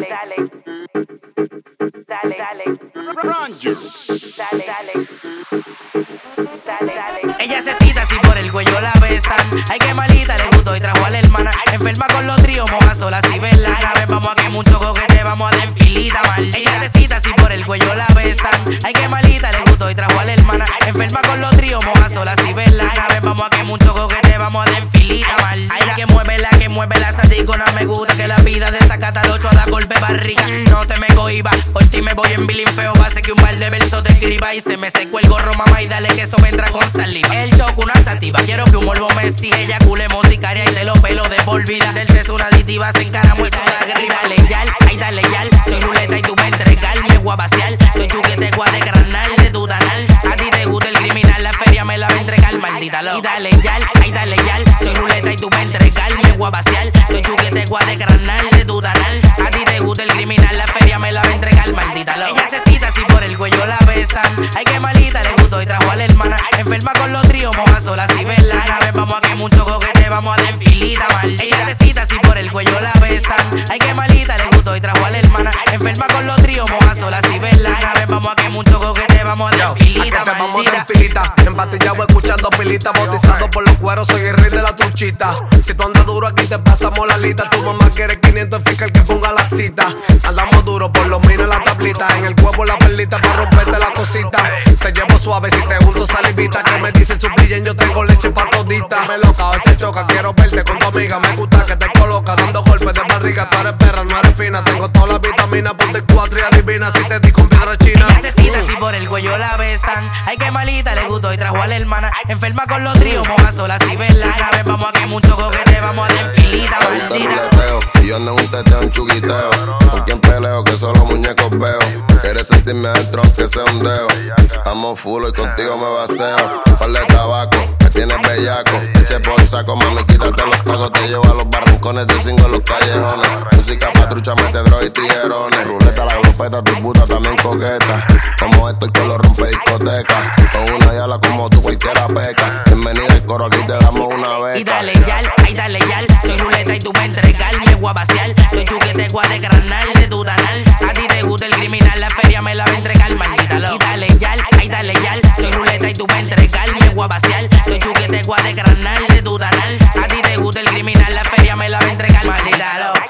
Ella se cita si por el cuello la besan. Ay, qué malita, le gustó y trajo a la hermana. Enferma con los tríos, moja sola si ves la nave. Vamos a que mucho coquete, vamos a dar en filita mal. Ella se cita si por el cuello la besan. Ay, qué malita, le gustó y trajo a la hermana. Enferma con los tríos, moja sola si ves la nave. Vamos a que mucho coquete, vamos a dar en filita mal. Ay, que mueve la saticona. Me gusta que la vida de esa catalocho a da golpe barriga. No te me cohiba, por ti me voy en bilín feo. Base que un par de versos te escriba. Y se me secó el gorro, mamá, y dale que eso vendrá con saliva. El choco, una sativa, quiero que un morbo me exige. Eyaculemos sicaria y te lo pelo de por vida. Del sexo una aditiva, se encaramó y la grita. Dale yal, ay dale yal. Estoy ruleta y tú me entregas, me voy a vaciar. Estoy chuquete, guá de granal, de tu danal. A ti te gusta el criminal, la feria me la va a entregar, maldita loca. Y dale yal, ay dale yal. Estoy ruleta y tú me entregas, me voy a vaciar. Estoy chuquete, guá de granal, de tu danal. A ti te gusta el criminal, la feria me la va a entregar, maldita loca. Ella se cita si por el cuello la besan. Ay, qué malita, le gustó y trajo a la hermana. Enferma con los tríos, moja sola si ves la nave. Vamos a que mucho coquete, vamos a dar en filita mal. Ella se cita si por el cuello la besan. Ay, qué malita, le gustó y trajo a la hermana. Enferma con los tríos, moja sola si ves la nave. Vamos a que mucho coquete, vamos a dar en filita mal. Vamos a dar en filita, empatillado escuchando pilita. Bautizado por los cueros, soy el rey de la truchita. Si tú andas duro aquí te pasamos la lista. Tu mamá quiere 500 fiscal que ponga la cita. Andamos duro por los minas la tablita. En el cuerpo la perlita para romperte la cosita. Te llevo suave si te junto salivita. Que me dice su brillen, yo tengo leche pa' todita. Me loca, a veces choca, quiero verte con tu amiga. Me gusta que te coloca dando golpes de barriga. Tú eres perra, no eres fina. Tengo todas las vitaminas, ponte 4 y adivina si te di con piedra china. Ella se cita si por el cuello la besan. Ay, qué malita, le gustó y trajo a la hermana. Enferma con los tríos, moja sola si ves la nave. Vamos a que mucho coquete, vamos a dar en filita maldita. Y yo ando en un teteo, un chuguiteo. Con quien peleo, que solo muñecos veo. Quieres sentirme adentro, aunque sea un dedo. Amo full y contigo me vaceo. Par de tabaco, me tienes bellaco. Eche por saco, mami, quítate los tacos. Te llevo a los barrancones, te cingo en los callejones. Música patrucha, mete droga y tiguerones. Ruleta, la glopeta, tu puta también coqueta. Como esto, el que lo rompe discoteca. Con una yala como tú, cualquiera peca. Bienvenida al coro, aquí te damos una beca. Y dale yal, ay dale yal. Estoy ruleta y tú me entregas, me voy a vaciar. Estoy chuquete, guá de granal, de tu danal. A ti te gusta el criminal, la feria me la va a entregar, maldita loca. Y dale yal, ay dale yal. Estoy ruleta y tú me entregas, me voy a vaciar. Estoy chuquete, guá de granal, de tu danal. A ti te gusta el criminal, la feria me la va a entregar, maldita loca.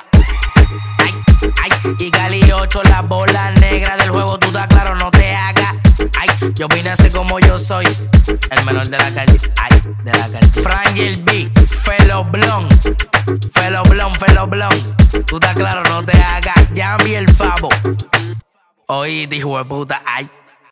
Ay, y Cali 8, la bola negra del juego, tú estás claro, no te hagas. Ay, yo vine a ser como yo soy, el menor de la calle, ay, de la calle. Frangel B, Felo Blon, Felo Blon, Felo Blon. Tú estás claro, no te hagas. Yambi el Favo. Oíste, hijo de puta, ay.